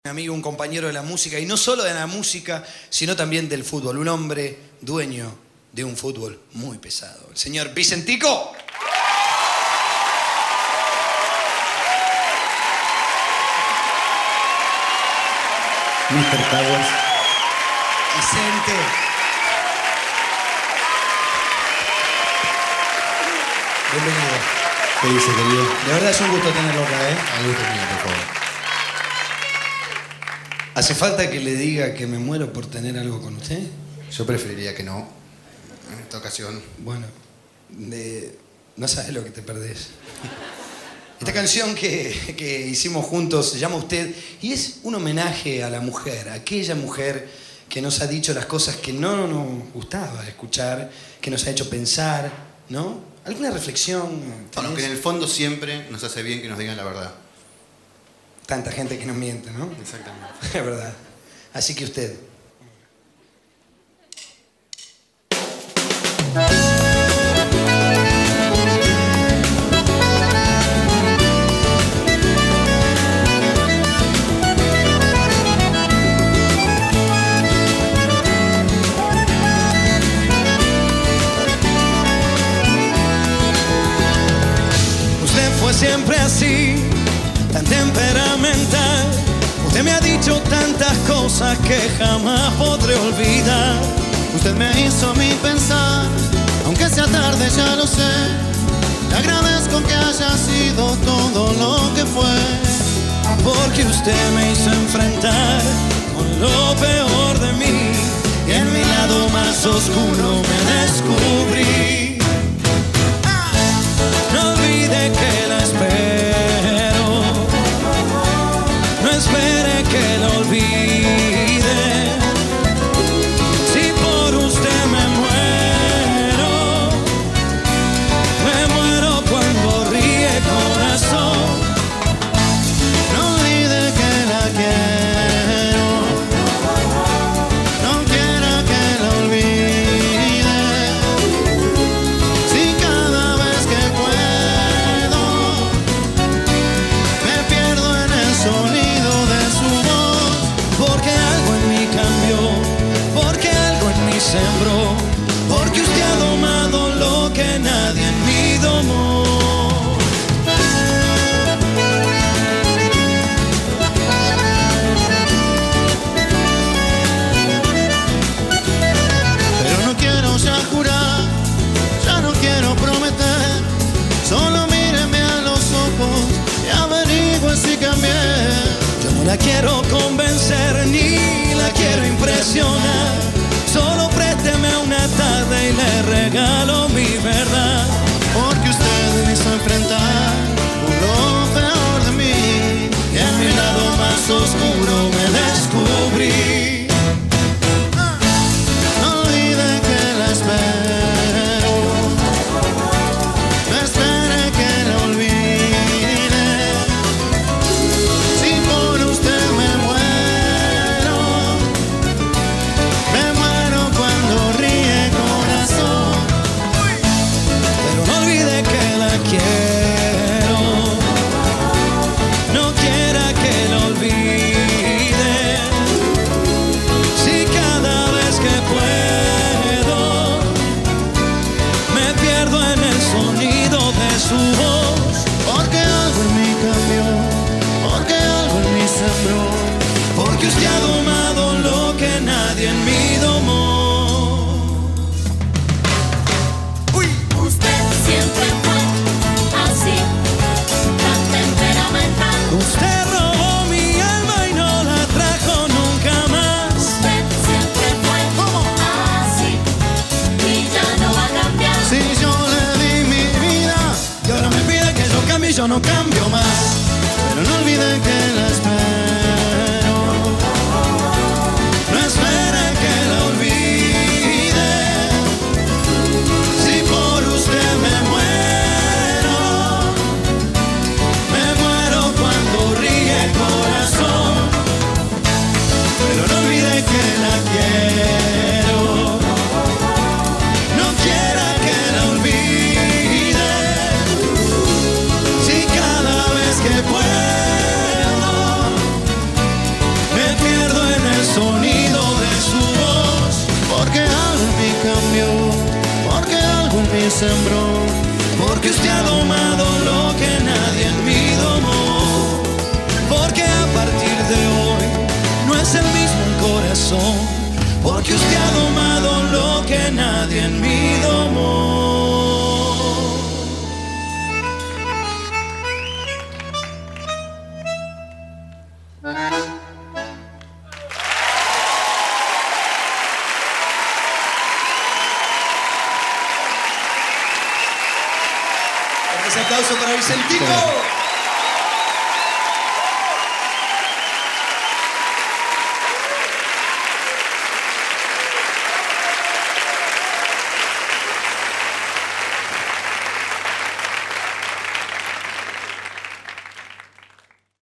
Un amigo, un compañero de la música, y no solo de la música, sino también del fútbol. Un hombre dueño de un fútbol muy pesado. El señor Vicentico. Mr. Towers. Vicente. Bienvenido. ¿Qué dice, querido? De verdad es un gusto tenerlo acá, ¿eh? Al gusto mío, por favor. ¿Hace falta que le diga que me muero por tener algo con usted? Yo preferiría que no. En esta ocasión. Bueno, no sabes lo que te perdés. Esta canción que hicimos juntos se llama Usted y es un homenaje a la mujer, a aquella mujer que nos ha dicho las cosas que no nos gustaba escuchar, que nos ha hecho pensar, ¿no? ¿Alguna reflexión? Bueno, que en el fondo siempre nos hace bien que nos digan la verdad. Tanta gente que nos miente, ¿no? Exactamente. Es verdad. Así que usted. Usted fue siempre así, tan temperamental. Usted me ha dicho tantas cosas que jamás podré olvidar. Usted me hizo a mí pensar, aunque sea tarde ya lo sé. Le agradezco que haya sido todo lo que fue. Porque usted me hizo enfrentar con lo peor de mí y en mi lado más oscuro me descubrí. No olvide que la espero, no espere que lo olvide. Si por usted me muero cuando ríe corazón. No olvide que la quiero, no quiera que la olvide. Si cada vez que puedo me pierdo en el sonido de su voz. Porque algo en mí cambió, porque algo en mí sembró, porque usted ha domado lo que nadie en mí domó. Pero no quiero ya jurar, ya no quiero prometer. Solo míreme a los ojos y averigüe si cambié. Yo no la quiero convencer ni la quiero impresionar. Solo présteme una tarde y le regalo mi verdad. Porque usted me hizo enfrentar lo peor de mí Y en mi lado más oscuro me descubrí. No olvide que la espero, no espere que la olvide. Si por usted me muero cuando ríe corazón. Pero no olvide que la quiero, no quiera que la olvide. Si cada vez que puedo me pierdo en el sonido de su voz. Porque algo en mí cambió, porque algo en mí sembró. Porque usted ha domado lo que nadie en mí domó. Usted siempre fue así, tan temperamental. Usted robó mi alma y no la trajo nunca más. Usted siempre fue así y ya no va a cambiar. Si yo le di mi vida Y ahora me pide que yo cambie y yo no cambio más. pero no olvide que la espero. y sembró, porque usted ha domado lo que nadie en mí domó, porque a partir de hoy no es el mismo el corazón, porque usted ha domado lo que nadie en mí domó. Ese aplauso para Vicentico.